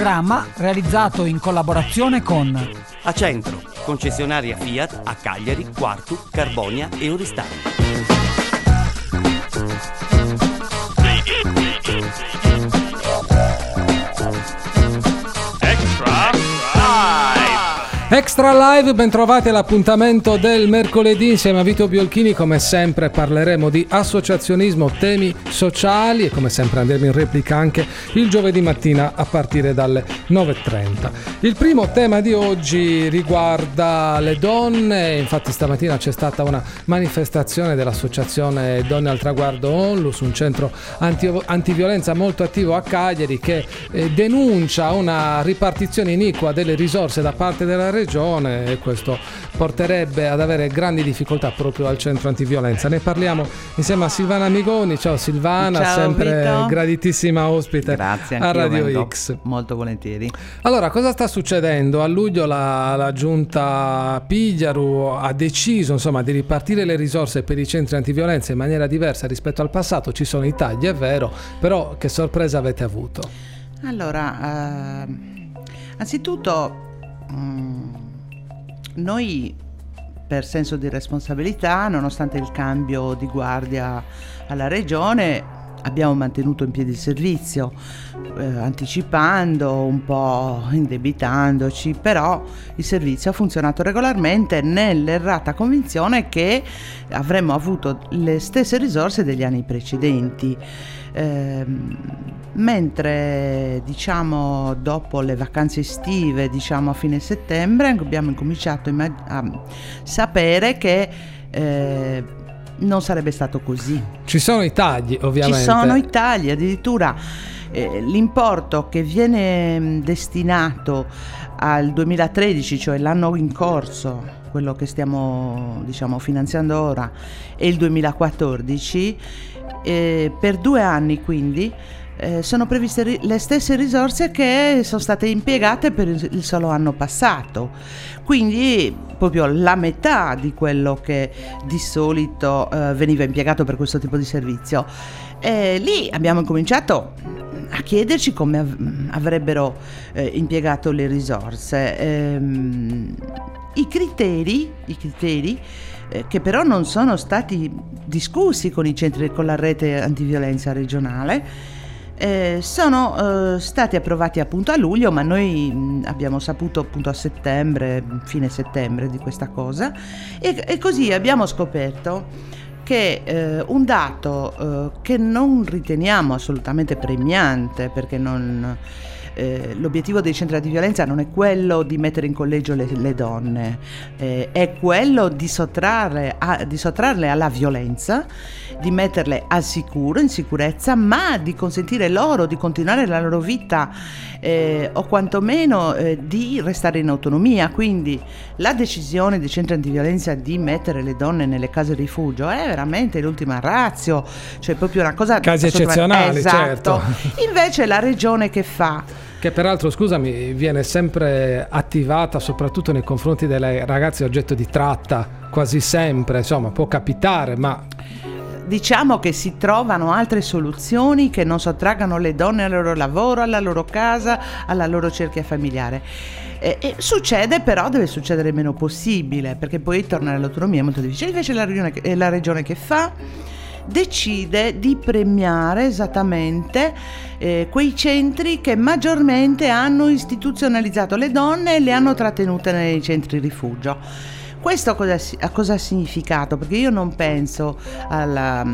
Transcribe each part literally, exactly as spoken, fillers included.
programma realizzato in collaborazione con Acentro, concessionaria Fiat a Cagliari, Quartu, Carbonia e Oristano. Extra Live, bentrovati all'appuntamento del mercoledì insieme a Vito Biolchini. Come sempre parleremo di associazionismo, temi sociali e come sempre andremo in replica anche il giovedì mattina a partire dalle nove e trenta. Il primo tema di oggi riguarda le donne, infatti stamattina c'è stata una manifestazione dell'associazione Donne al Traguardo Onlus, un centro anti- antiviolenza molto attivo a Cagliari che eh, denuncia una ripartizione iniqua delle risorse da parte della regione e questo porterebbe ad avere grandi difficoltà proprio al centro antiviolenza. Ne parliamo insieme a Silvana Amigoni. Ciao Silvana, ciao, sempre Vito. Graditissima ospite. Grazie, a Radio vengo, X. Molto volentieri. Allora, cosa sta succedendo? A luglio la, la giunta Pigliaru ha deciso insomma di ripartire le risorse per i centri antiviolenza in maniera diversa rispetto al passato. Ci sono i tagli, è vero, però che sorpresa avete avuto? Allora, uh, anzitutto noi, per senso di responsabilità, nonostante il cambio di guardia alla regione, abbiamo mantenuto in piedi il servizio, eh, anticipando, un po' indebitandoci, però il servizio ha funzionato regolarmente nell'errata convinzione che avremmo avuto le stesse risorse degli anni precedenti. Eh, mentre diciamo dopo le vacanze estive, diciamo a fine settembre, abbiamo incominciato a sapere che eh, non sarebbe stato così. Ci sono i tagli, ovviamente. Ci sono i tagli, addirittura eh, l'importo che viene destinato al duemilatredici, cioè l'anno in corso, quello che stiamo diciamo finanziando ora, e il duemilaquattordici, eh, per due anni quindi eh, sono previste ri- le stesse risorse che sono state impiegate per il, il solo anno passato, quindi proprio la metà di quello che di solito eh, veniva impiegato per questo tipo di servizio. E lì abbiamo cominciato a chiederci come av- avrebbero eh, impiegato le risorse. Ehm, i criteri, i criteri eh, che però non sono stati discussi con i centri, con la rete antiviolenza regionale, eh, sono eh, stati approvati appunto a luglio, ma noi mh, abbiamo saputo appunto a settembre, fine settembre, di questa cosa, e, e così abbiamo scoperto che eh, un dato eh, che non riteniamo assolutamente premiante, perché non Eh, l'obiettivo dei centri antiviolenza non è quello di mettere in collegio le, le donne, eh, è quello di sottrarre a, di sottrarle alla violenza, di metterle al sicuro, in sicurezza, ma di consentire loro di continuare la loro vita eh, o quantomeno eh, di restare in autonomia. Quindi la decisione dei centri antiviolenza di mettere le donne nelle case rifugio è veramente l'ultima ratio, cioè proprio una cosa casi eccezionali, esatto. certo. Invece la regione che fa? Che peraltro, scusami, viene sempre attivata soprattutto nei confronti delle ragazze oggetto di tratta, quasi sempre, insomma, può capitare, ma diciamo che si trovano altre soluzioni che non sottraggano le donne al loro lavoro, alla loro casa, alla loro cerchia familiare. E, e succede, però deve succedere il meno possibile, perché poi tornare all'autonomia è molto difficile. Invece la regione, la regione che fa? Decide di premiare esattamente eh, quei centri che maggiormente hanno istituzionalizzato le donne e le hanno trattenute nei centri rifugio. Questo cosa, ha cosa ha significato? Perché io non penso alla...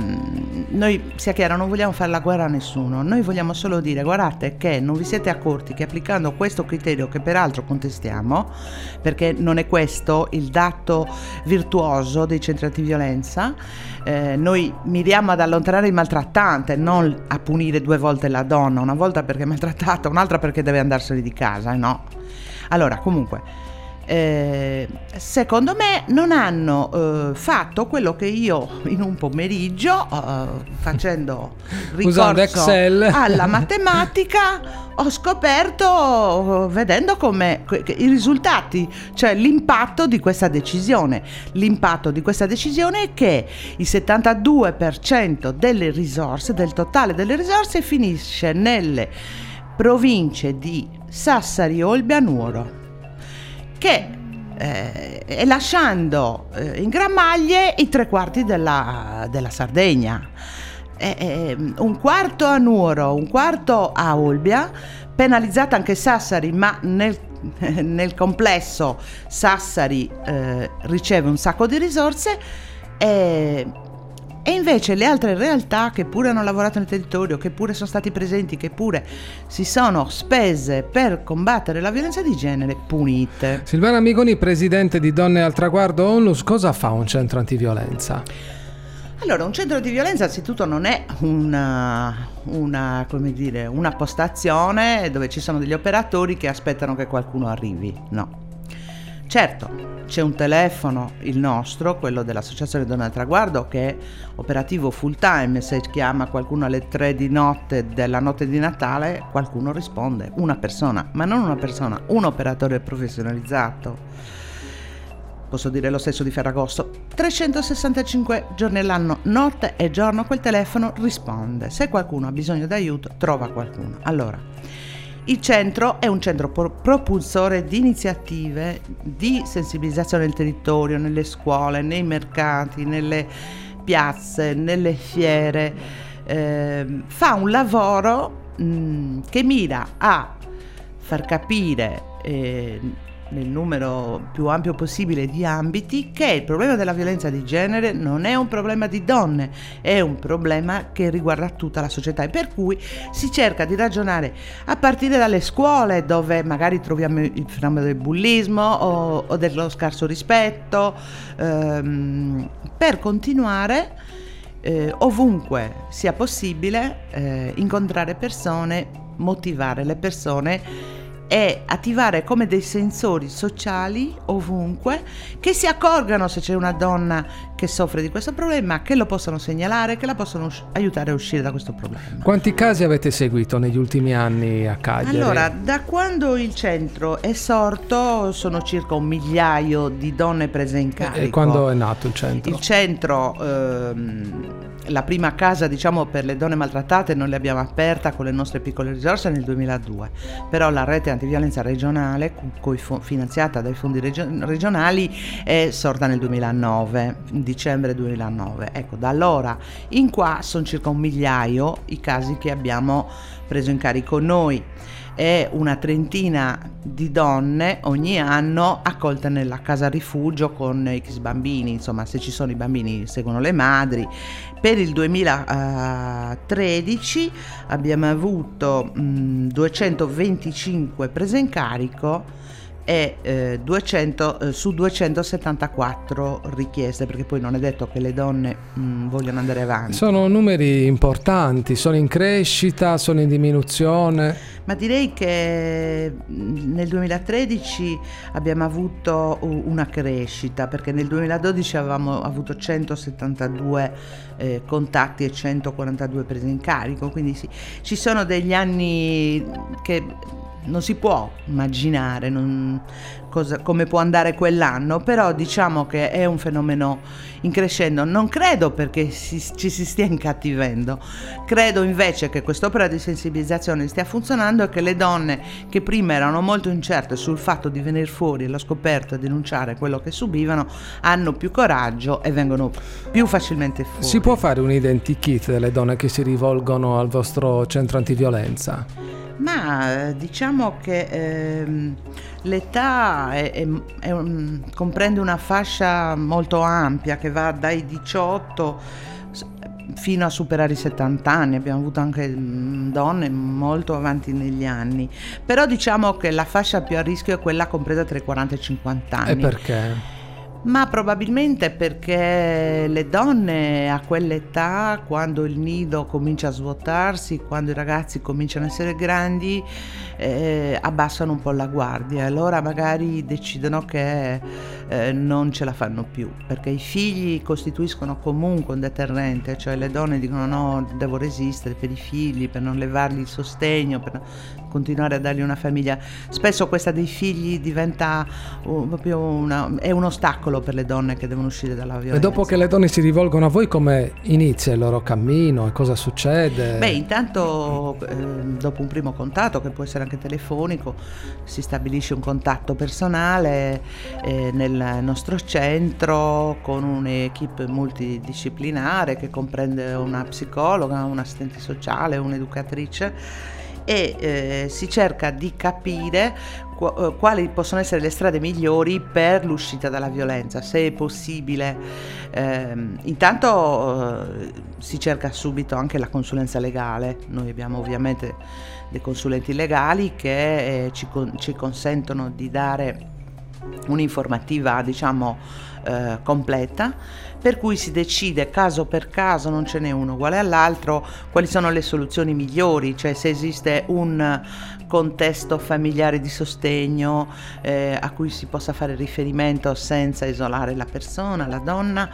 Noi, sia chiaro, non vogliamo fare la guerra a nessuno, noi vogliamo solo dire: guardate che non vi siete accorti che applicando questo criterio, che peraltro contestiamo, perché non è questo il dato virtuoso dei centri antiviolenza, eh, noi miriamo ad allontanare il maltrattante, non a punire due volte la donna, una volta perché è maltrattata, un'altra perché deve andarsene di casa, no? Allora, comunque... Eh, secondo me non hanno eh, fatto quello che io in un pomeriggio eh, facendo ricorso Excel alla matematica ho scoperto, vedendo come i risultati, cioè l'impatto di questa decisione. L'impatto di questa decisione è che il settantadue per cento delle risorse, del totale delle risorse, finisce nelle province di Sassari, Olbia, Nuoro, che eh, e lasciando eh, in gramaglie i tre quarti della, della Sardegna. Eh, eh, un quarto a Nuoro, un quarto a Olbia, penalizzata anche Sassari, ma nel, nel complesso Sassari eh, riceve un sacco di risorse, e, e invece le altre realtà che pure hanno lavorato nel territorio, che pure sono stati presenti, che pure si sono spese per combattere la violenza di genere, punite. Silvana Amigoni, presidente di Donne al Traguardo Onlus, cosa fa un centro antiviolenza? Allora, un centro di violenza anzitutto non è una, una, come dire, una postazione dove ci sono degli operatori che aspettano che qualcuno arrivi, no. Certo, c'è un telefono, il nostro, quello dell'Associazione Donne al Traguardo, che è operativo full time. Se chiama qualcuno alle tre di notte della notte di Natale, qualcuno risponde, una persona, ma non una persona, un operatore professionalizzato. Posso dire lo stesso di Ferragosto, trecentosessantacinque giorni all'anno, notte e giorno, quel telefono risponde. Se qualcuno ha bisogno d'aiuto, trova qualcuno. Allora, il centro è un centro propulsore di iniziative di sensibilizzazione del territorio, nelle scuole, nei mercati, nelle piazze, nelle fiere. Eh, fa un lavoro mh, che mira a far capire eh, nel numero più ampio possibile di ambiti che il problema della violenza di genere non è un problema di donne, è un problema che riguarda tutta la società, e per cui si cerca di ragionare a partire dalle scuole, dove magari troviamo il fenomeno del bullismo o, o dello scarso rispetto, ehm, per continuare eh, ovunque sia possibile eh, incontrare persone, motivare le persone e attivare come dei sensori sociali ovunque, che si accorgano se c'è una donna che soffre di questo problema, che lo possano segnalare, che la possano us- aiutare a uscire da questo problema. Quanti casi avete seguito negli ultimi anni a Cagliari? Allora, da quando il centro è sorto sono circa un migliaio di donne prese in carico. E quando è nato il centro? Il centro, ehm, la prima casa, diciamo, per le donne maltrattate noi l'abbiamo aperta con le nostre piccole risorse nel duemiladue, però la rete antiviolenza regionale, coi fo- finanziata dai fondi regio- regionali, è sorta nel duemilanove, in dicembre duemilanove. Ecco, da allora in qua sono circa un migliaio i casi che abbiamo preso in carico noi, e una trentina di donne ogni anno accolte nella casa rifugio con X bambini. Insomma, se ci sono i bambini seguono le madri. Per il duemilatredici abbiamo avuto mh, duecentoventicinque prese in carico e eh, duecento eh, su duecentosettantaquattro richieste, perché poi non è detto che le donne mh, vogliano andare avanti. Sono numeri importanti, sono in crescita, sono in diminuzione? Ma direi che nel duemilatredici abbiamo avuto una crescita, perché nel duemiladodici avevamo avuto centosettantadue eh, contatti e centoquarantadue prese in carico, quindi sì, ci sono degli anni che non si può immaginare non, cosa, come può andare quell'anno, però diciamo che è un fenomeno in crescendo. Non credo perché si, ci si stia incattivendo, credo invece che quest'opera di sensibilizzazione stia funzionando e che le donne che prima erano molto incerte sul fatto di venire fuori allo scoperto e denunciare quello che subivano hanno più coraggio e vengono più facilmente fuori. Si può fare un identikit delle donne che si rivolgono al vostro centro antiviolenza? Ma diciamo che ehm, l'età è, è, è un, comprende una fascia molto ampia che va dai diciotto fino a superare i settanta anni. Abbiamo avuto anche mh, donne molto avanti negli anni, però diciamo che la fascia più a rischio è quella compresa tra i quaranta e i cinquanta anni. E perché? Ma probabilmente perché le donne a quell'età, quando il nido comincia a svuotarsi, quando i ragazzi cominciano a essere grandi, eh, abbassano un po' la guardia, e allora magari decidono che eh, non ce la fanno più, perché i figli costituiscono comunque un deterrente, cioè le donne dicono no, devo resistere per i figli, per non levargli il sostegno, per continuare a dargli una famiglia. Spesso questa dei figli diventa uh, proprio una, è un ostacolo ostacolo per le donne che devono uscire dalla violenza. E dopo che le donne si rivolgono a voi, come inizia il loro cammino e cosa succede? Beh, intanto eh, dopo un primo contatto, che può essere anche telefonico, si stabilisce un contatto personale eh, nel nostro centro con un'equipe multidisciplinare che comprende una psicologa, un assistente sociale, un'educatrice, e eh, si cerca di capire qu- quali possono essere le strade migliori per l'uscita dalla violenza, se è possibile. Eh, intanto eh, si cerca subito anche la consulenza legale. Noi abbiamo ovviamente dei consulenti legali che eh, ci, con- ci consentono di dare un'informativa, diciamo, eh, completa, per cui si decide caso per caso, non ce n'è uno uguale all'altro, quali sono le soluzioni migliori, cioè se esiste un contesto familiare di sostegno eh, a cui si possa fare riferimento senza isolare la persona, la donna,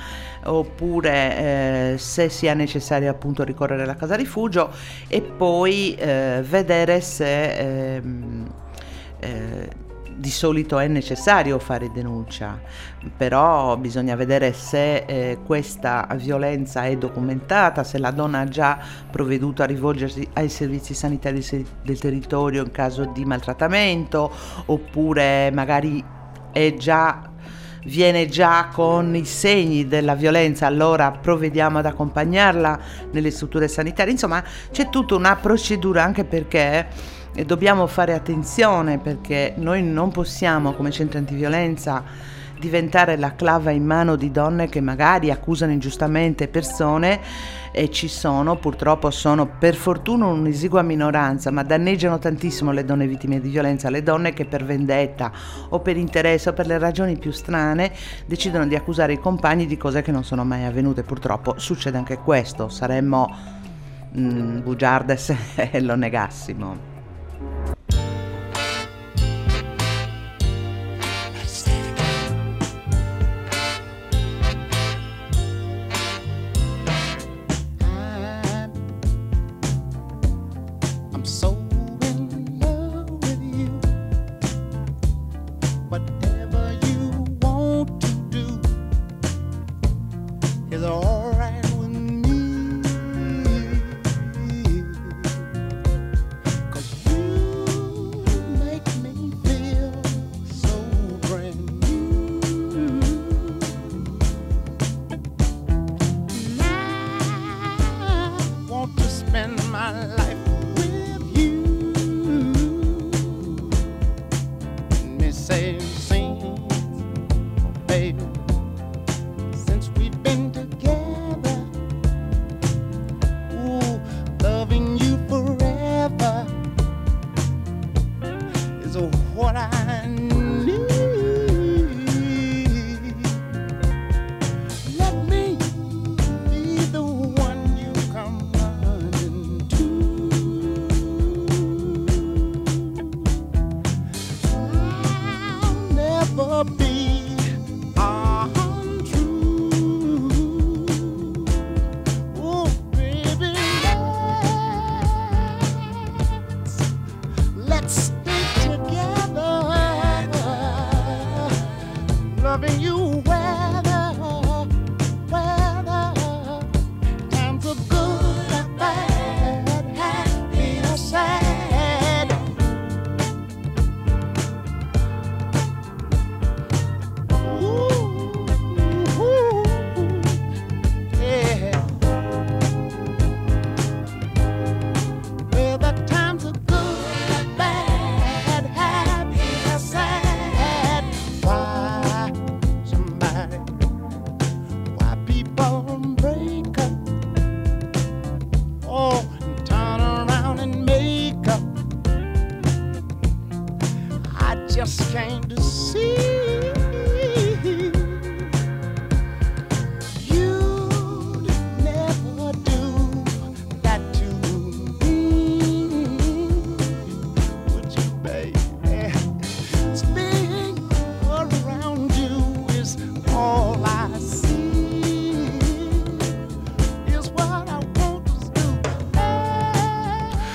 oppure eh, se sia necessario appunto ricorrere alla casa rifugio, e poi eh, vedere se ehm, eh, di solito è necessario fare denuncia, però bisogna vedere se eh, questa violenza è documentata, se la donna ha già provveduto a rivolgersi ai servizi sanitari del territorio in caso di maltrattamento, oppure magari è già viene già con i segni della violenza, allora provvediamo ad accompagnarla nelle strutture sanitarie. Insomma, c'è tutta una procedura, anche perché e dobbiamo fare attenzione, perché noi non possiamo come centro antiviolenza diventare la clava in mano di donne che magari accusano ingiustamente persone, e ci sono, purtroppo sono per fortuna un'esigua minoranza, ma danneggiano tantissimo le donne vittime di violenza, le donne che per vendetta o per interesse o per le ragioni più strane decidono di accusare i compagni di cose che non sono mai avvenute. Purtroppo succede anche questo, saremmo mm, bugiarde se lo negassimo.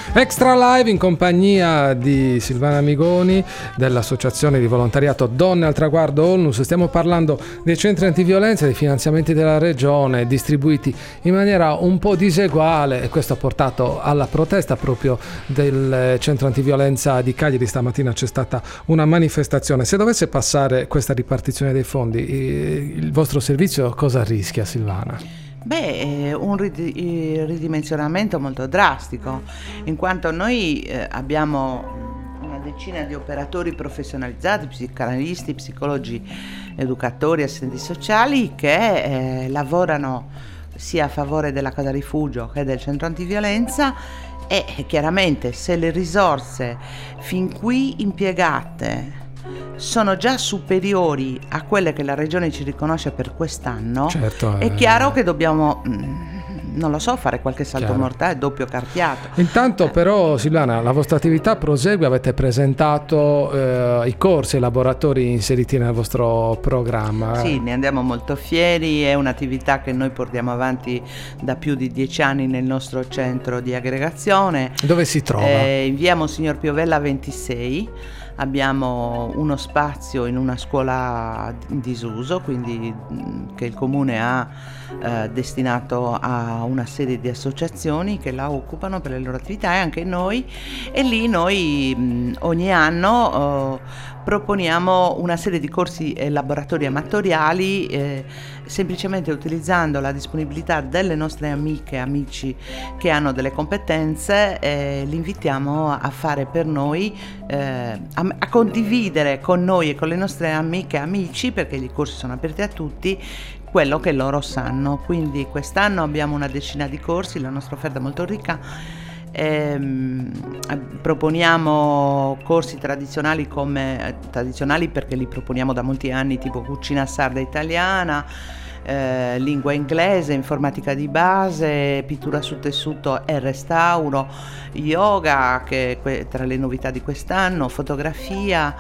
Extra Live in compagnia di Silvana Amigoni dell'Associazione di Volontariato Donne al Traguardo Onlus. Stiamo parlando dei centri antiviolenza, dei finanziamenti della regione distribuiti in maniera un po' diseguale, e questo ha portato alla protesta proprio del centro antiviolenza di Cagliari. Stamattina c'è stata una manifestazione. Se dovesse passare questa ripartizione dei fondi, il vostro servizio cosa rischia, Silvana? Beh, un ridimensionamento molto drastico, in quanto noi eh, abbiamo una decina di operatori professionalizzati, psicanalisti, psicologi, educatori, assistenti sociali che eh, lavorano sia a favore della casa rifugio che del centro antiviolenza, e chiaramente se le risorse fin qui impiegate sono già superiori a quelle che la regione ci riconosce per quest'anno, certo, è eh. chiaro che dobbiamo, non lo so, fare qualche salto Chiaro. mortale, doppio carpiato. Intanto però, Silvana, la vostra attività prosegue, avete presentato eh, i corsi e i laboratori inseriti nel vostro programma. Sì, ne andiamo molto fieri, è un'attività che noi portiamo avanti da più di dieci anni nel nostro centro di aggregazione. Dove si trova? Eh, in via Monsignor Piovella ventisei. Abbiamo uno spazio in una scuola in disuso, quindi che il comune ha eh, destinato a una serie di associazioni che la occupano per le loro attività, e anche noi, e lì noi mh, ogni anno eh, proponiamo una serie di corsi e laboratori amatoriali, eh, semplicemente utilizzando la disponibilità delle nostre amiche e amici che hanno delle competenze. Eh, li invitiamo a fare per noi, eh, a, a condividere con noi e con le nostre amiche e amici, perché i corsi sono aperti a tutti, quello che loro sanno. Quindi quest'anno abbiamo una decina di corsi, la nostra offerta è molto ricca. Ehm, proponiamo corsi tradizionali come tradizionali perché li proponiamo da molti anni, tipo cucina sarda italiana, eh, lingua inglese, informatica di base, pittura su tessuto e restauro, yoga, che è tra le novità di quest'anno, fotografia,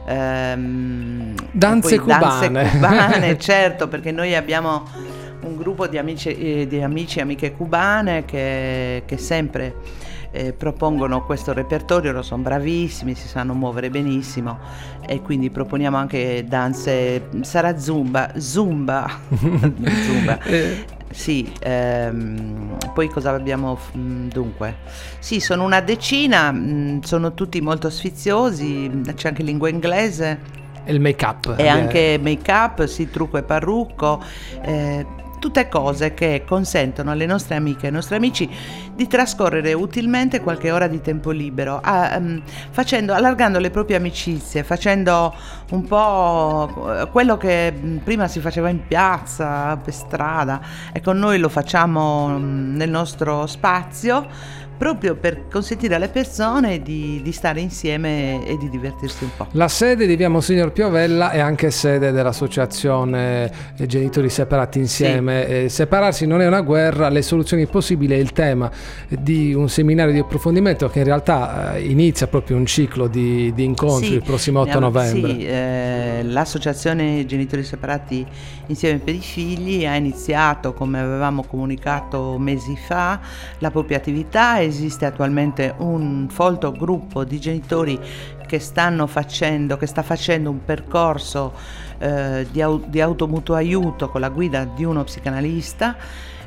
ehm, danze poi danze cubane. cubane, certo, perché noi abbiamo un gruppo di amici, eh, di amici e amiche cubane che, che sempre eh, propongono questo repertorio, lo sono bravissimi, si sanno muovere benissimo, e quindi proponiamo anche danze, sarà zumba, zumba, zumba. Sì, ehm, poi cosa abbiamo? Dunque, sì, sono una decina, mh, sono tutti molto sfiziosi, c'è anche lingua inglese. E il make up. E anche make up, sì, trucco e parrucco, eh, tutte cose che consentono alle nostre amiche e ai nostri amici di trascorrere utilmente qualche ora di tempo libero, a, um, facendo, allargando le proprie amicizie, facendo un po' quello che prima si faceva in piazza, per strada, e con noi lo facciamo nel nostro spazio, proprio per consentire alle persone di, di stare insieme e di divertirsi un po'. La sede di via Monsignor Piovella è anche sede dell'associazione Genitori Separati Insieme. Sì. Eh, separarsi non è una guerra, le soluzioni possibili è il tema di un seminario di approfondimento che in realtà eh, inizia proprio un ciclo di, di incontri, sì, il prossimo otto novembre. Sì, eh, l'associazione Genitori Separati Insieme per i Figli ha iniziato, come avevamo comunicato mesi fa, la propria attività. Esiste attualmente un folto gruppo di genitori che stanno facendo, che sta facendo un percorso eh, di, au- di automutuo aiuto con la guida di uno psicanalista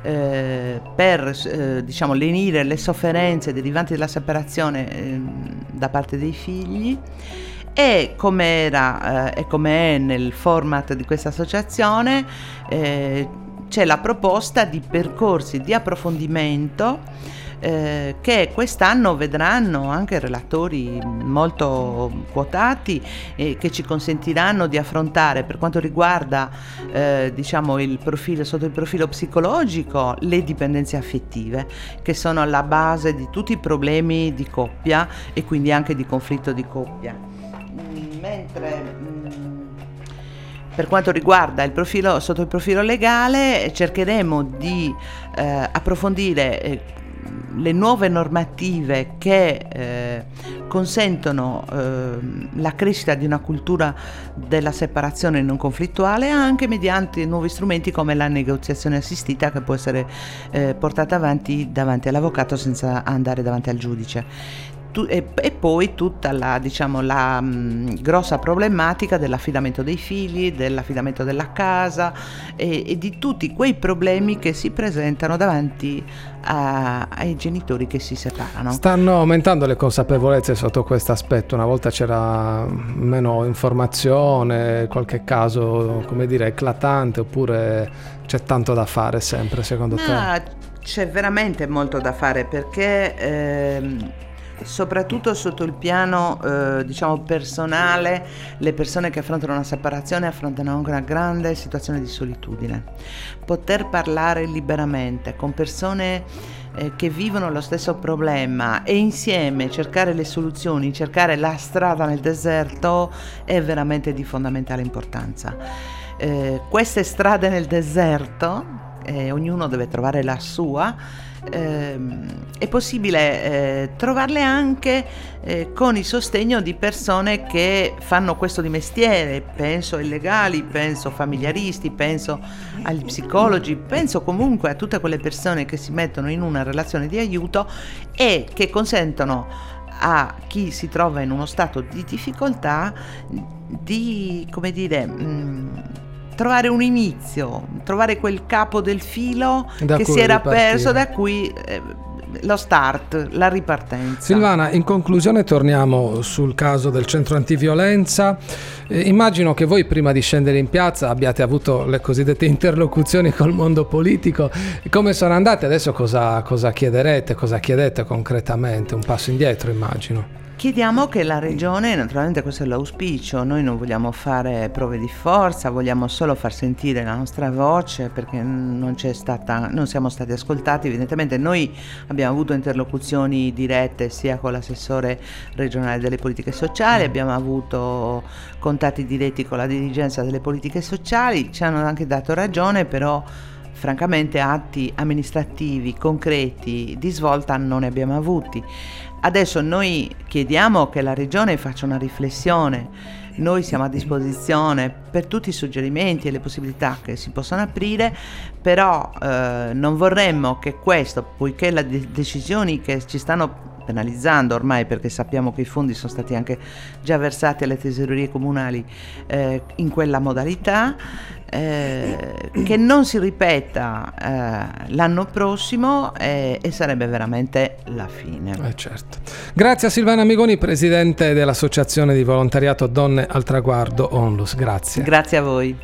eh, per eh, diciamo lenire le sofferenze derivanti dalla separazione eh, da parte dei figli. E come era eh, e come è nel format di questa associazione, eh, c'è la proposta di percorsi di approfondimento Eh, che quest'anno vedranno anche relatori molto quotati e che ci consentiranno di affrontare, per quanto riguarda eh, diciamo il profilo, sotto il profilo psicologico, le dipendenze affettive, che sono alla base di tutti i problemi di coppia e quindi anche di conflitto di coppia. Mm, mentre mm, per quanto riguarda il profilo, sotto il profilo legale, cercheremo di eh, approfondire eh, le nuove normative che eh, consentono eh, la crescita di una cultura della separazione non conflittuale, anche mediante nuovi strumenti come la negoziazione assistita, che può essere eh, portata avanti davanti all'avvocato senza andare davanti al giudice. E, e poi tutta la, diciamo, la mh, grossa problematica dell'affidamento dei figli, dell'affidamento della casa e, e di tutti quei problemi che si presentano davanti a, ai genitori che si separano. Stanno aumentando le consapevolezze sotto questo aspetto. Una volta c'era meno informazione, qualche caso, come dire, eclatante, oppure c'è tanto da fare sempre, secondo Ma te? C'è veramente molto da fare, perché ehm, soprattutto sotto il piano eh, diciamo personale, le persone che affrontano una separazione affrontano anche una grande situazione di solitudine. Poter parlare liberamente con persone eh, che vivono lo stesso problema e insieme cercare le soluzioni, cercare la strada nel deserto, è veramente di fondamentale importanza. Eh, queste strade nel deserto, eh, ognuno deve trovare la sua. Eh, è possibile eh, trovarle anche eh, con il sostegno di persone che fanno questo di mestiere. Penso ai legali, penso familiaristi, penso agli psicologi, penso comunque a tutte quelle persone che si mettono in una relazione di aiuto e che consentono a chi si trova in uno stato di difficoltà di, come dire, mh, trovare un inizio, trovare quel capo del filo da che si era ripartire. perso, da cui eh, lo start, la ripartenza. Silvana, in conclusione torniamo sul caso del centro antiviolenza. Eh, immagino che voi prima di scendere in piazza abbiate avuto le cosiddette interlocuzioni col mondo politico. Come sono andate? Adesso cosa, cosa chiederete, cosa chiedete concretamente? Un passo indietro, immagino. Chiediamo che la Regione, naturalmente questo è l'auspicio, noi non vogliamo fare prove di forza, vogliamo solo far sentire la nostra voce, perché non c'è stata, non siamo stati ascoltati. Evidentemente noi abbiamo avuto interlocuzioni dirette sia con l'assessore regionale delle politiche sociali, abbiamo avuto contatti diretti con la dirigenza delle politiche sociali, ci hanno anche dato ragione, però francamente atti amministrativi concreti di svolta non ne abbiamo avuti. Adesso noi chiediamo che la Regione faccia una riflessione. Noi siamo a disposizione per tutti i suggerimenti e le possibilità che si possono aprire, però eh, non vorremmo che questo, poiché le de- decisioni che ci stanno penalizzando ormai, perché sappiamo che i fondi sono stati anche già versati alle tesorerie comunali eh, in quella modalità, eh, che non si ripeta eh, l'anno prossimo eh, e sarebbe veramente la fine. Eh certo. Grazie a Silvana Amigoni, presidente dell'Associazione di Volontariato Donne al Traguardo Onlus. Grazie. Grazie a voi.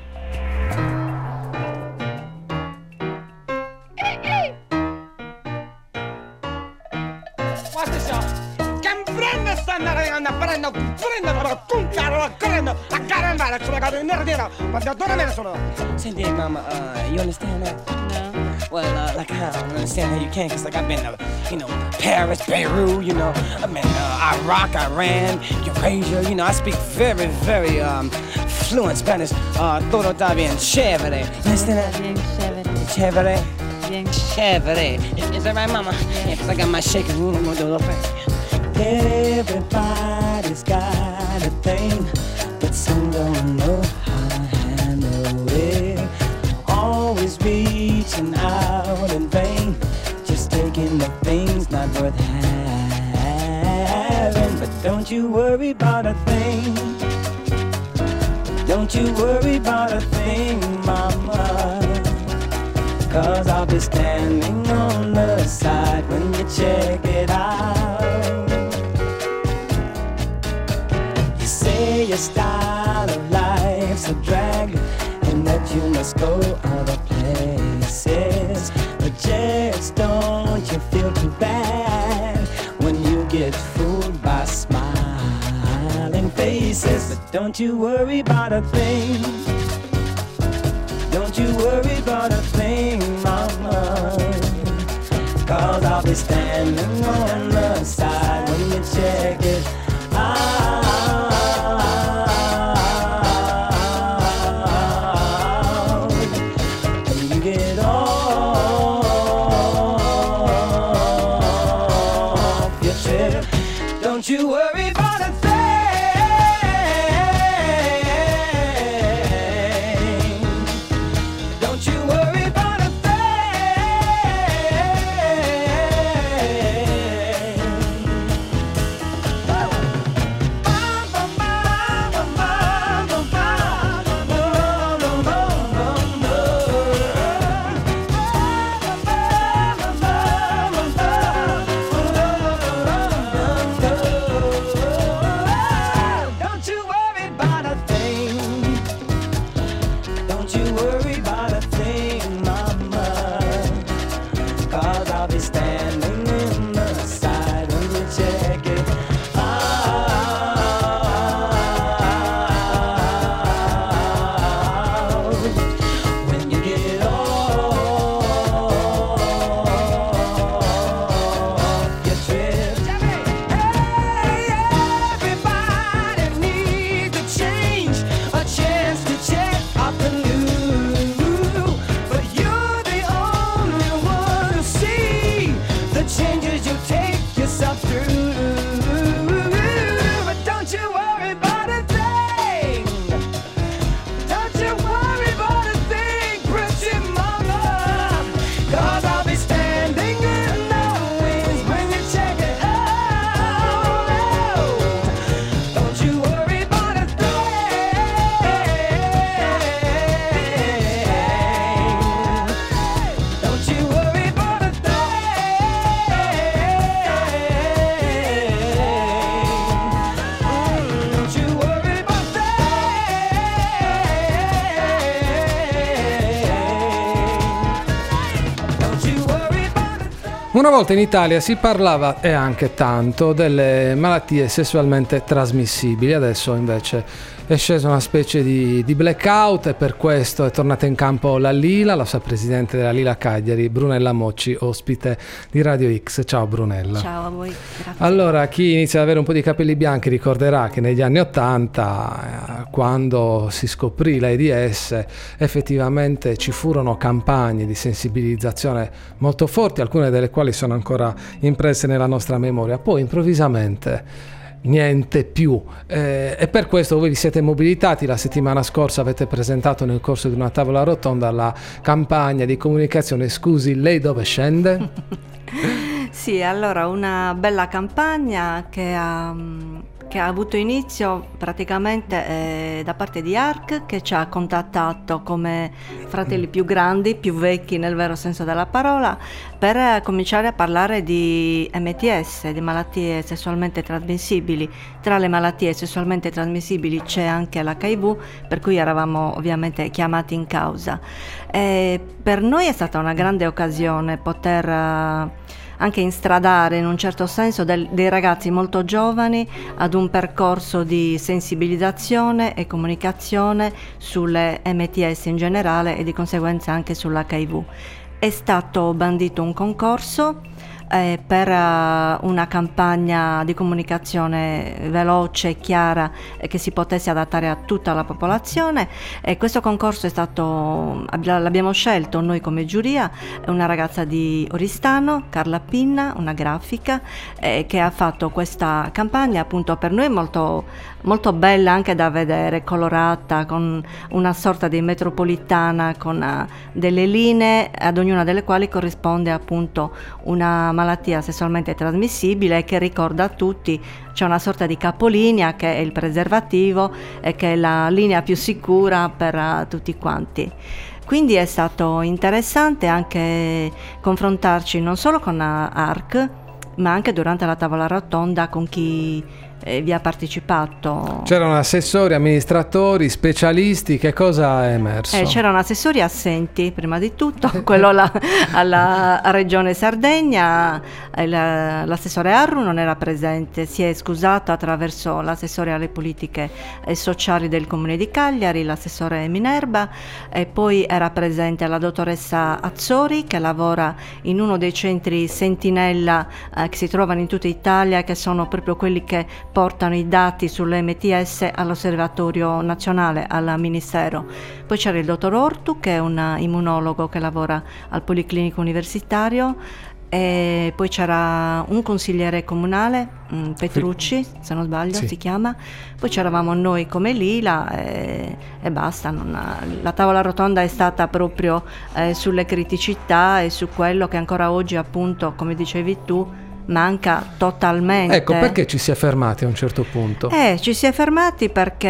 Senti, mama, uh, you understand that? No. Well, uh, like, I don't understand how you can, because, like, I've been to, you know, Paris, Beirut, you know, I've been to uh, Iraq, Iran, Eurasia, you know, I speak very, very um, fluent Spanish. Uh, todo está bien chévere. You understand that? Bien chévere. Chévere? Bien chévere. Is, is that right, mama? Yeah, because I got my shaking room, I'm going to do a little thing. Everybody's got a thing, but some don't know how to handle it. Always reaching out in vain, just taking the things not worth having. But don't you worry about a thing. Don't you worry about a thing, mama, 'cause I'll be standing on the side when you check it out. You say your style of life's a drag and that you must go other places, but just don't you feel too bad when you get fooled by smiling faces. But don't you worry about a thing. Don't you worry about a thing, mama, 'cause I'll be standing on the side when you check it out. When you get all Don't you worry about a thing. Don't you worry about a Una volta in Italia si parlava, e anche tanto, delle malattie sessualmente trasmissibili. Adesso invece è scesa una specie di, di blackout e per questo è tornata in campo la Lila, la sua presidente della Lila Cagliari, Brunella Mocci, ospite di Radio X. Ciao Brunella. Ciao a voi, grazie. Allora, chi inizia ad avere un po' di capelli bianchi ricorderà che negli anni Ottanta, quando si scoprì l'AIDS, effettivamente ci furono campagne di sensibilizzazione molto forti, alcune delle quali sono ancora impresse nella nostra memoria. Poi improvvisamente niente più, eh, e per questo voi vi siete mobilitati. La settimana scorsa avete presentato nel corso di una tavola rotonda la campagna di comunicazione Scusi, lei dove scende? Sì, allora una bella campagna che ha, che ha avuto inizio praticamente eh, da parte di A R C, che ci ha contattato come fratelli più grandi, più vecchi nel vero senso della parola, per eh, cominciare a parlare di M T S, di malattie sessualmente trasmissibili. Tra le malattie sessualmente trasmissibili c'è anche l'H I V, per cui eravamo ovviamente chiamati in causa. E per noi è stata una grande occasione poter uh, anche instradare in un certo senso del, dei ragazzi molto giovani ad un percorso di sensibilizzazione e comunicazione sulle M T S in generale e di conseguenza anche sull'H I V. È stato bandito un concorso eh, per uh, una campagna di comunicazione veloce e chiara e che si potesse adattare a tutta la popolazione, e questo concorso è stato, l'abbiamo scelto noi come giuria, una ragazza di Oristano, Carla Pinna, una grafica, eh, che ha fatto questa campagna appunto per noi molto, molto bella anche da vedere, colorata, con una sorta di metropolitana, con uh, delle linee ad ognuna delle quali corrisponde appunto una malattia sessualmente trasmissibile che ricorda a tutti. C'è una sorta di capolinea che è il preservativo e che è la linea più sicura per uh, tutti quanti. Quindi è stato interessante anche confrontarci non solo con uh, A R C, ma anche durante la tavola rotonda con chi eh, vi ha partecipato. C'erano assessori, amministratori, specialisti, che cosa è emerso? Eh, c'erano assessori assenti, prima di tutto, quello alla, alla Regione Sardegna, il, l'assessore Arru non era presente, si è scusato attraverso l'assessore alle politiche eh, sociali del Comune di Cagliari, l'assessore Minerva, e poi era presente la dottoressa Azzori, che lavora in uno dei centri sentinella eh, che si trovano in tutta Italia, che sono proprio quelli che portano i dati sulle M T S all'Osservatorio Nazionale, al Ministero. Poi c'era il dottor Ortu, che è un immunologo che lavora al Policlinico Universitario, e poi c'era un consigliere comunale, mh, Petrucci, se non sbaglio Sì. si chiama, poi c'eravamo noi come Lila e, e basta. Non ha- la tavola rotonda è stata proprio eh, sulle criticità e su quello che ancora oggi, appunto, come dicevi tu, manca totalmente. Ecco, perché ci si è fermati a un certo punto? Eh, ci si è fermati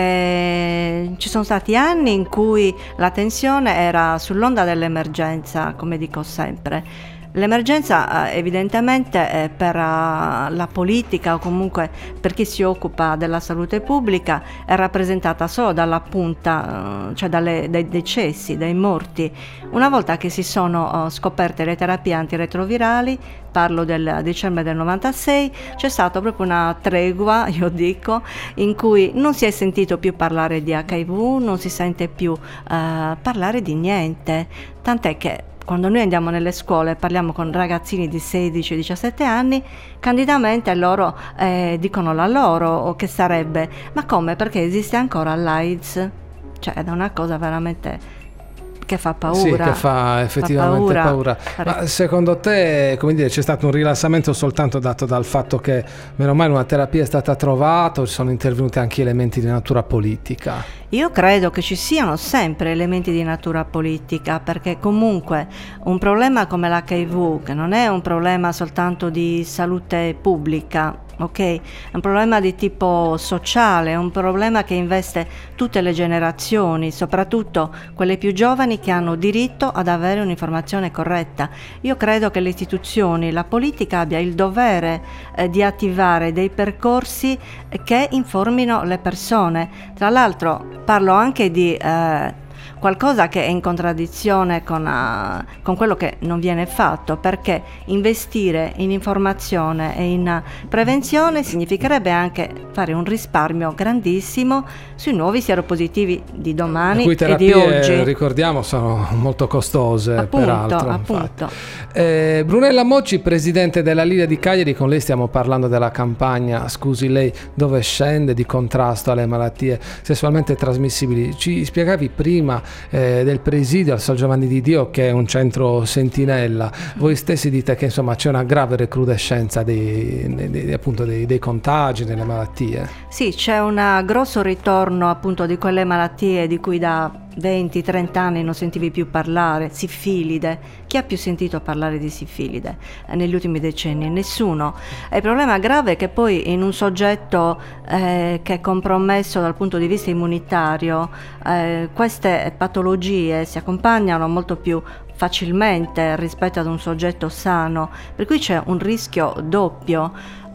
perché ci sono stati anni in cui la tensione era sull'onda dell'emergenza, come dico sempre. L'emergenza eh, evidentemente eh, per eh, la politica o comunque per chi si occupa della salute pubblica è rappresentata solo dalla punta, eh, cioè dalle- dai decessi, dai morti. Una volta che si sono eh, scoperte le terapie antiretrovirali, parlo del dicembre del novantasei, c'è stata proprio una tregua, io dico, in cui non si è sentito più parlare di acca i vu, non si sente più eh, parlare di niente, tant'è che quando noi andiamo nelle scuole e parliamo con ragazzini di sedici diciassette anni, candidamente loro eh, dicono la loro, o che sarebbe, ma come, perché esiste ancora l'AIDS? Cioè è una cosa veramente che fa paura. Sì, che fa effettivamente Fa paura. Ma secondo te, come dire, c'è stato un rilassamento soltanto dato dal fatto che meno male una terapia è stata trovata, o ci sono intervenuti anche elementi di natura politica? Io credo che ci siano sempre elementi di natura politica, perché comunque un problema come l'acca i vu, che non è un problema soltanto di salute pubblica, ok? È un problema di tipo sociale, è un problema che investe tutte le generazioni, soprattutto quelle più giovani che hanno diritto ad avere un'informazione corretta. Io credo che le istituzioni, la politica abbia il dovere eh, di attivare dei percorsi eh, che informino le persone. Tra l'altro parlo anche di eh, qualcosa che è in contraddizione con, uh, con quello che non viene fatto, perché investire in informazione e in uh, prevenzione significherebbe anche fare un risparmio grandissimo sui nuovi sieropositivi di domani Le cui e terapie, di oggi. ricordiamo, sono molto costose, Appunto, peraltro. appunto. Eh, Brunella Mocci, presidente della Liga di Cagliari, con lei stiamo parlando della campagna Scusi lei, dove scende, di contrasto alle malattie sessualmente trasmissibili. Ci spiegavi prima eh, del presidio al San Giovanni di Dio, che è un centro sentinella. Voi stessi dite che insomma c'è una grave recrudescenza dei, dei, dei, appunto dei, dei contagi, delle malattie. Sì, c'è un grosso ritorno appunto di quelle malattie di cui da venti trenta anni non sentivi più parlare. Sifilide, chi ha più sentito parlare di sifilide eh, negli ultimi decenni? Nessuno. E il problema grave è che poi in un soggetto eh, che è compromesso dal punto di vista immunitario, eh, queste patologie si accompagnano molto più facilmente rispetto ad un soggetto sano, per cui c'è un rischio doppio.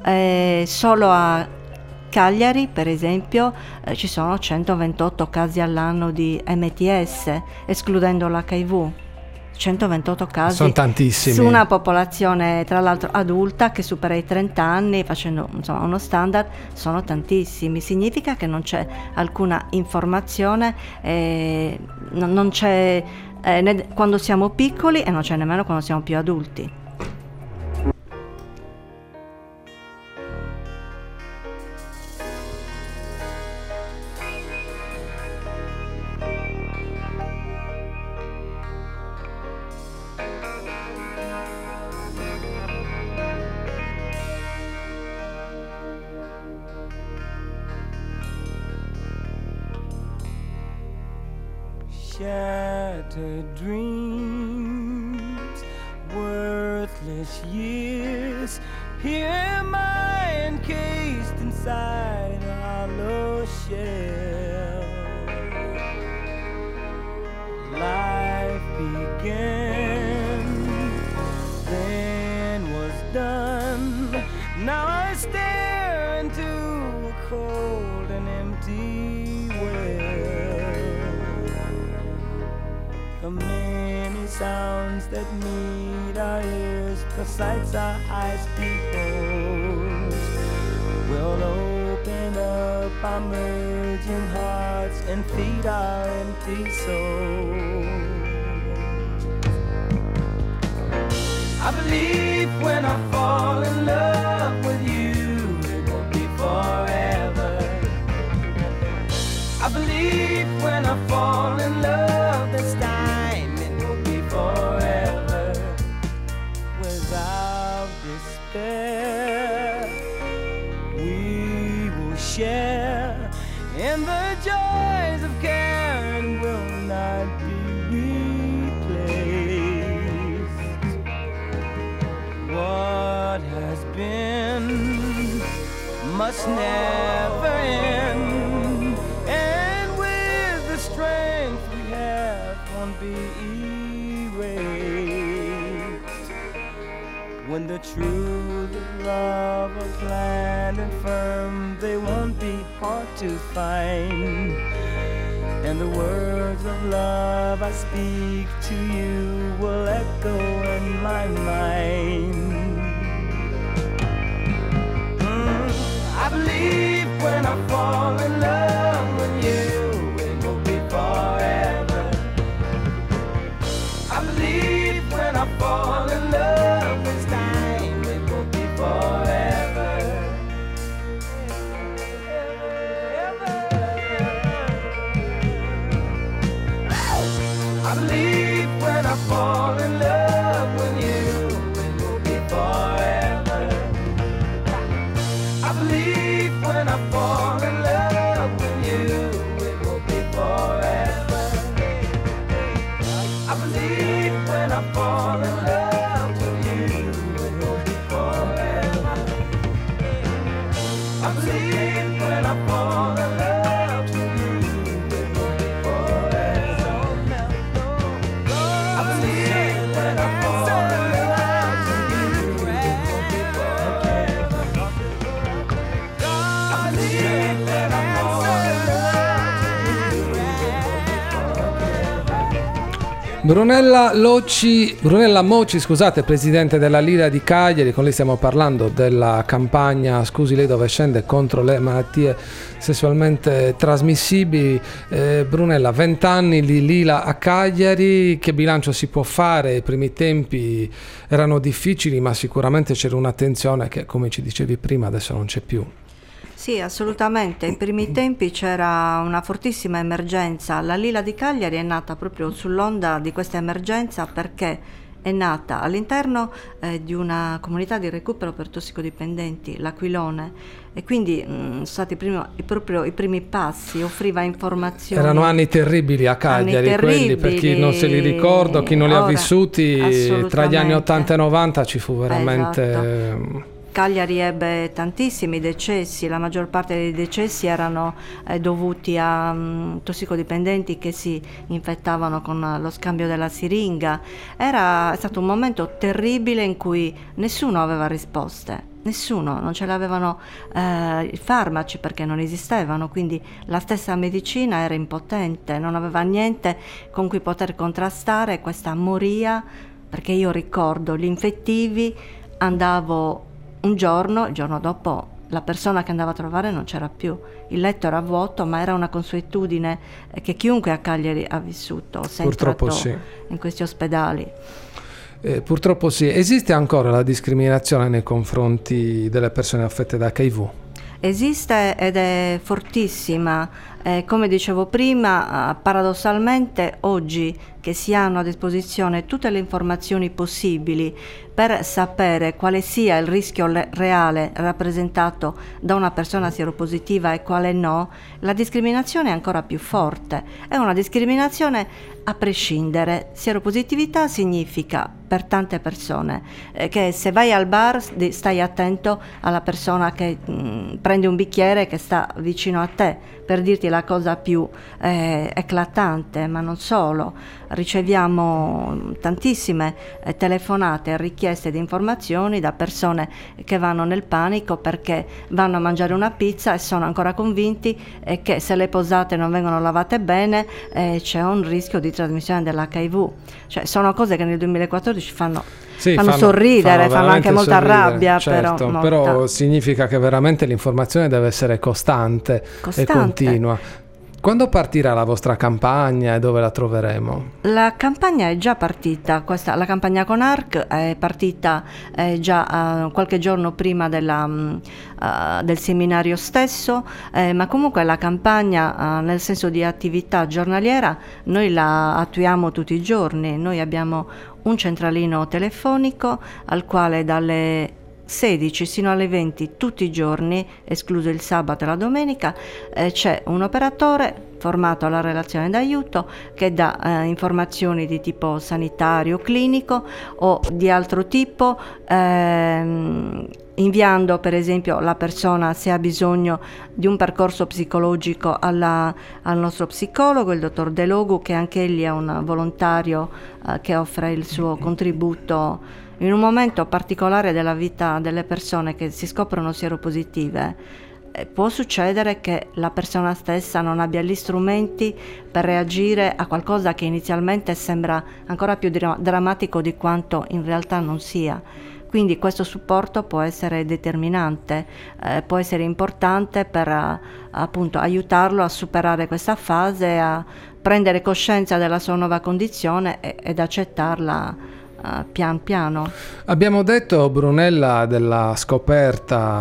Eh, solo a Cagliari, per esempio, eh, ci sono centoventotto casi all'anno di emme ti esse, escludendo l'acca i vu. centoventotto casi Sono tantissimi. su una popolazione, tra l'altro, adulta che supera i trenta anni, facendo insomma uno standard, sono tantissimi. Significa che non c'è alcuna informazione, eh, non, non c'è eh, né quando siamo piccoli e non c'è nemmeno quando siamo più adulti. Shattered dreams, worthless years. Here am I encased inside a hollow shell. Life began, then was done. Now I stare into a cold and empty well. The many sounds that meet our ears, the sights our eyes behold, will open up our merging hearts and feed our empty souls. I believe when I fall in love with you, it will be forever. I believe when I fall in love this time, it will be forever. Without fair. We will share in the joys of care and will not be replaced. What has been must never end, and with the strength we have won't be erased. When the truth of love are planned and firm, they won't be hard to find, and the words of love I speak to you will echo in my mind. I believe when I fall in love with you, it will be forever. I believe when I fall in love this time, it will be forever. I believe when I fall in love with you, it will be forever. I believe when I fall in love with you, it will be forever. I believe when I fall in love with you, it will be forever. I believe when I fall in love with you, it will be forever. I believe when I fall in love with you, it will be forever. I believe when I fall in Brunella Loci, Brunella Moci, scusate, presidente della Lira di Cagliari. Con lei stiamo parlando della campagna Scusi lei dove scende contro le malattie sessualmente trasmissibili. eh, Brunella, vent'anni di Lila a Cagliari, che bilancio si può fare? I primi tempi erano difficili, ma sicuramente c'era un'attenzione che, come ci dicevi prima, adesso non c'è più. Sì, assolutamente. In primi tempi c'era una fortissima emergenza. La Lila di Cagliari è nata proprio sull'onda di questa emergenza, perché è nata all'interno eh, di una comunità di recupero per tossicodipendenti, l'Aquilone, e quindi mh, sono stati primo, i, proprio i primi passi, offriva informazioni. Erano anni terribili a Cagliari, quelli, per chi non se li ricorda, chi non li ha Ora, vissuti, tra gli anni ottanta e novanta ci fu veramente... Esatto. Cagliari ebbe tantissimi decessi, la maggior parte dei decessi erano eh, dovuti a um, tossicodipendenti che si infettavano con uh, lo scambio della siringa. Era è stato un momento terribile in cui nessuno aveva risposte, nessuno, non ce l'avevano eh, i farmaci perché non esistevano, quindi la stessa medicina era impotente, non aveva niente con cui poter contrastare questa moria, perché io ricordo gli infettivi, andavo un giorno, il giorno dopo la persona che andava a trovare non c'era più, il letto era vuoto, ma era una consuetudine che chiunque a Cagliari ha vissuto, si è Purtroppo sì. in questi ospedali. Eh, purtroppo sì. Esiste ancora la discriminazione nei confronti delle persone affette da acca i vu? Esiste ed è fortissima. Eh, come dicevo prima, eh, paradossalmente oggi che si hanno a disposizione tutte le informazioni possibili per sapere quale sia il rischio le- reale rappresentato da una persona sieropositiva e quale no, la discriminazione è ancora più forte. È una discriminazione a prescindere. Sieropositività significa per tante persone eh, che se vai al bar stai attento alla persona che mh, prende un bicchiere che sta vicino a te, per dirti la cosa più eh, eclatante, ma non solo. Riceviamo tantissime eh, telefonate e richieste di informazioni da persone che vanno nel panico perché vanno a mangiare una pizza e sono ancora convinti eh, che se le posate non vengono lavate bene eh, c'è un rischio di trasmissione dell'acca i vu. Cioè sono cose che nel duemilaquattordici fanno, sì, fanno, fanno sorridere, fanno, fanno anche molta sorridere, rabbia, certo, però, molta. però significa che veramente l'informazione deve essere costante, costante e continua. Quando partirà la vostra campagna e dove la troveremo? La campagna è già partita, questa, la campagna con A R C è partita eh, già uh, qualche giorno prima della, um, uh, del seminario stesso, eh, ma comunque la campagna uh, nel senso di attività giornaliera noi la attuiamo tutti i giorni. Noi abbiamo un centralino telefonico al quale dalle sedici sino alle venti tutti i giorni, escluso il sabato e la domenica, eh, c'è un operatore formato alla relazione d'aiuto che dà eh, informazioni di tipo sanitario, clinico o di altro tipo, ehm, inviando per esempio la persona, se ha bisogno di un percorso psicologico, alla, al nostro psicologo, il dottor De Logu, che anche egli è un volontario eh, che offre il suo contributo in un momento particolare della vita delle persone che si scoprono sieropositive. Eh, può succedere che la persona stessa non abbia gli strumenti per reagire a qualcosa che inizialmente sembra ancora più dra- drammatico di quanto in realtà non sia. Quindi questo supporto può essere determinante, eh, può essere importante per uh, appunto aiutarlo a superare questa fase, a prendere coscienza della sua nuova condizione e, ed accettarla Uh, pian piano. Abbiamo detto, Brunella, della scoperta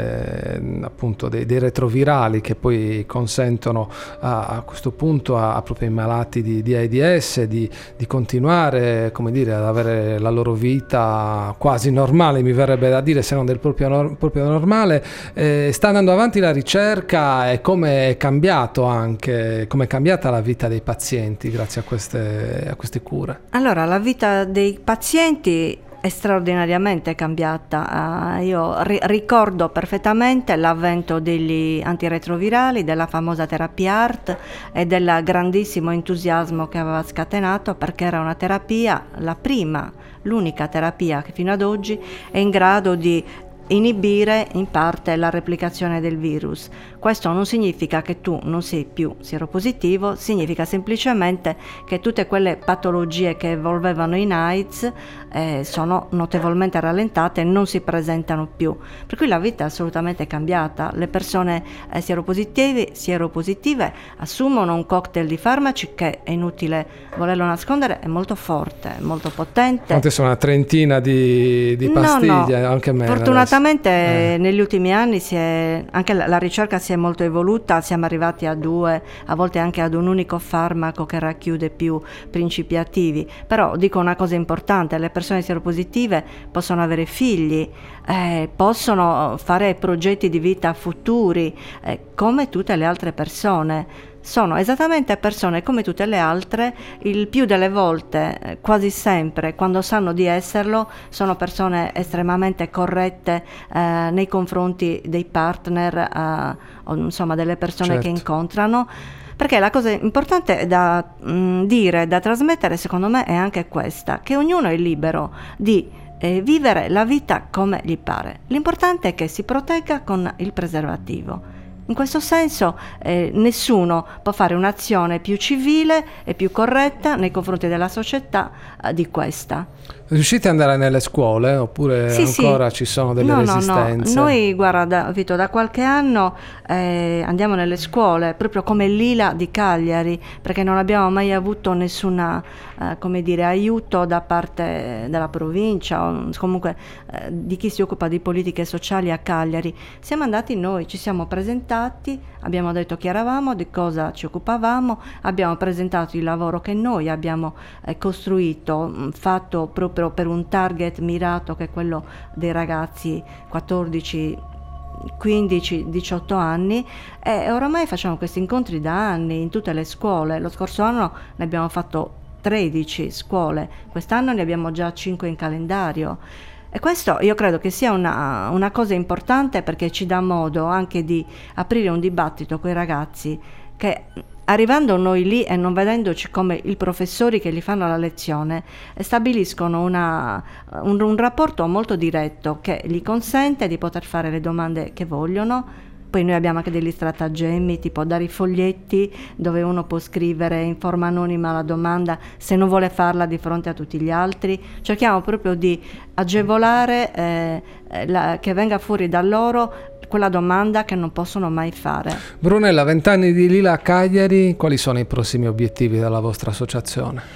delle, appunto dei, dei retrovirali che poi consentono a, a questo punto a, a proprio ai malati di, di AIDS di, di continuare, come dire, ad avere la loro vita quasi normale, mi verrebbe da dire, se non del proprio, nor- proprio normale. Eh, sta andando avanti la ricerca e come è cambiato anche, come è cambiata la vita dei pazienti grazie a queste, a queste cure? Allora, la vita dei pazienti è straordinariamente cambiata. Uh, io ri- ricordo perfettamente l'avvento degli antiretrovirali, della famosa terapia A R T e del grandissimo entusiasmo che aveva scatenato, perché era una terapia, la prima, l'unica terapia che fino ad oggi è in grado di inibire in parte la replicazione del virus. Questo non significa che tu non sei più sieropositivo, significa semplicemente che tutte quelle patologie che evolvevano in AIDS eh, sono notevolmente rallentate e non si presentano più. Per cui la vita è assolutamente cambiata. Le persone eh, sieropositive, sieropositive assumono un cocktail di farmaci che, è inutile volerlo nascondere, è molto forte, molto potente. Quante sono? Una trentina di, di pastiglie? No, no. Anche meno. Fortunatamente eh. negli ultimi anni si è, anche la, la ricerca si è molto evoluta, siamo arrivati a due, a volte anche ad un unico farmaco che racchiude più principi attivi. Però dico una cosa importante: le persone sieropositive possono avere figli, eh, possono fare progetti di vita futuri, eh, come tutte le altre persone. Sono esattamente persone come tutte le altre, il più delle volte, eh, quasi sempre, quando sanno di esserlo, sono persone estremamente corrette eh, nei confronti dei partner, eh, o insomma delle persone certo. che incontrano. Perché la cosa importante da mh, dire, da trasmettere, secondo me, è anche questa: che ognuno è libero di eh, vivere la vita come gli pare. L'importante è che si protegga con il preservativo. In questo senso eh, nessuno può fare un'azione più civile e più corretta nei confronti della società eh, di questa. Riuscite ad andare nelle scuole oppure sì, ancora sì. ci sono delle no, resistenze? No, no. Noi, guarda, da, Vito, da qualche anno eh, andiamo nelle scuole, proprio come Lila di Cagliari, perché non abbiamo mai avuto nessuna, eh, come dire, aiuto da parte della provincia o comunque eh, di chi si occupa di politiche sociali a Cagliari. Siamo andati noi, ci siamo presentati, abbiamo detto chi eravamo, di cosa ci occupavamo, abbiamo presentato il lavoro che noi abbiamo eh, costruito, fatto proprio per un target mirato, che è quello dei ragazzi quattordici, quindici, diciotto anni, e oramai facciamo questi incontri da anni in tutte le scuole. Lo scorso anno ne abbiamo fatto tredici scuole, quest'anno ne abbiamo già cinque in calendario. E questo io credo che sia una, una cosa importante, perché ci dà modo anche di aprire un dibattito con i ragazzi che, arrivando noi lì e non vedendoci come i professori che gli fanno la lezione, stabiliscono una, un, un rapporto molto diretto che gli consente di poter fare le domande che vogliono. Poi noi abbiamo anche degli stratagemmi, tipo dare i foglietti dove uno può scrivere in forma anonima la domanda se non vuole farla di fronte a tutti gli altri. Cerchiamo proprio di agevolare eh, la, che venga fuori da loro quella domanda che non possono mai fare. Brunella, vent'anni di Lila a Cagliari, quali sono i prossimi obiettivi della vostra associazione?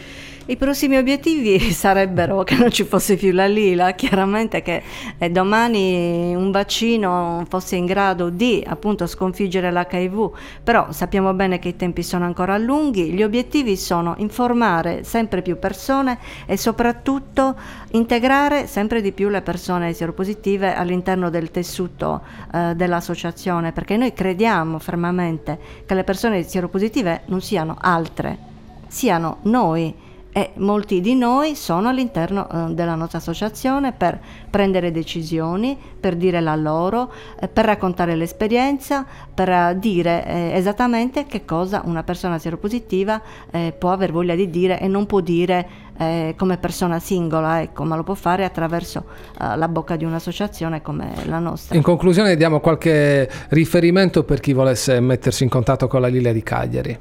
I prossimi obiettivi sarebbero che non ci fosse più la Lila, chiaramente che eh, domani un vaccino fosse in grado di appunto sconfiggere l'H I V, però sappiamo bene che i tempi sono ancora lunghi. Gli obiettivi sono informare sempre più persone e soprattutto integrare sempre di più le persone sieropositive all'interno del tessuto eh, dell'associazione, perché noi crediamo fermamente che le persone sieropositive non siano altre, siano noi. E molti di noi sono all'interno eh, della nostra associazione per prendere decisioni, per dire la loro, eh, per raccontare l'esperienza, per eh, dire eh, esattamente che cosa una persona sieropositiva eh, può aver voglia di dire e non può dire eh, come persona singola, ecco, ma lo può fare attraverso eh, la bocca di un'associazione come la nostra. In conclusione diamo qualche riferimento per chi volesse mettersi in contatto con la Lila di Cagliari.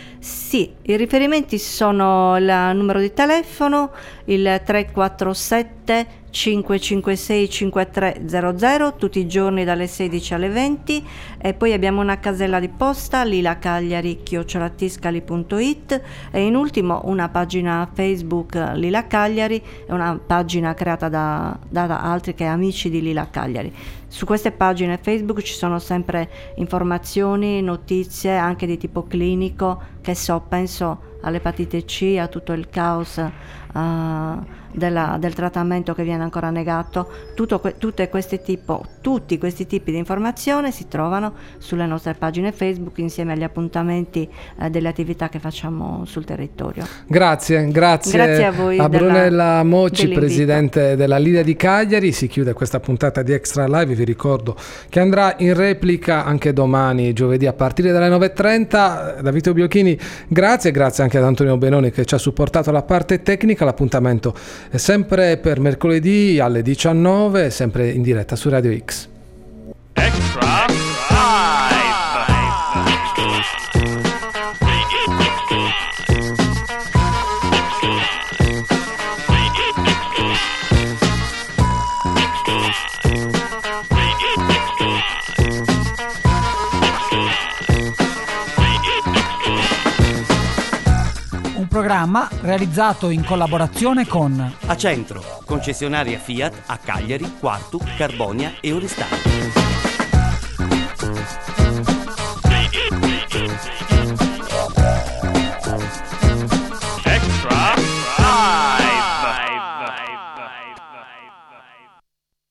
Sì, i riferimenti sono il numero di telefono, il tre quattro sette cinque cinque sei cinque tre zero zero, tutti i giorni dalle sedici alle venti, e poi abbiamo una casella di posta lilacagliari chiocciola tiscali punto it, e in ultimo una pagina Facebook Lila Cagliari, è una pagina creata da, da altri che amici di Lila Cagliari. Su queste pagine Facebook ci sono sempre informazioni, notizie anche di tipo clinico, che so, penso all'epatite C, a tutto il caos uh, della, del trattamento che viene ancora negato. Tutto que- tutte questi tipo, tutti questi tipi di informazioni si trovano sulle nostre pagine Facebook insieme agli appuntamenti uh, delle attività che facciamo sul territorio. Grazie, grazie, grazie a voi a Brunella della, Mocci, dell'invito. presidente della Lila di Cagliari. Si chiude questa puntata di Extra Live, vi ricordo che andrà in replica anche domani giovedì a partire dalle nove e trenta. Da Vito Biolchini grazie, grazie anche ad Antonio Benoni che ci ha supportato la parte tecnica. L'appuntamento è sempre per mercoledì alle diciannove, sempre in diretta su Radio X. Extra Un programma realizzato in collaborazione con Acentro, concessionaria Fiat a Cagliari, Quartu, Carbonia e Oristano.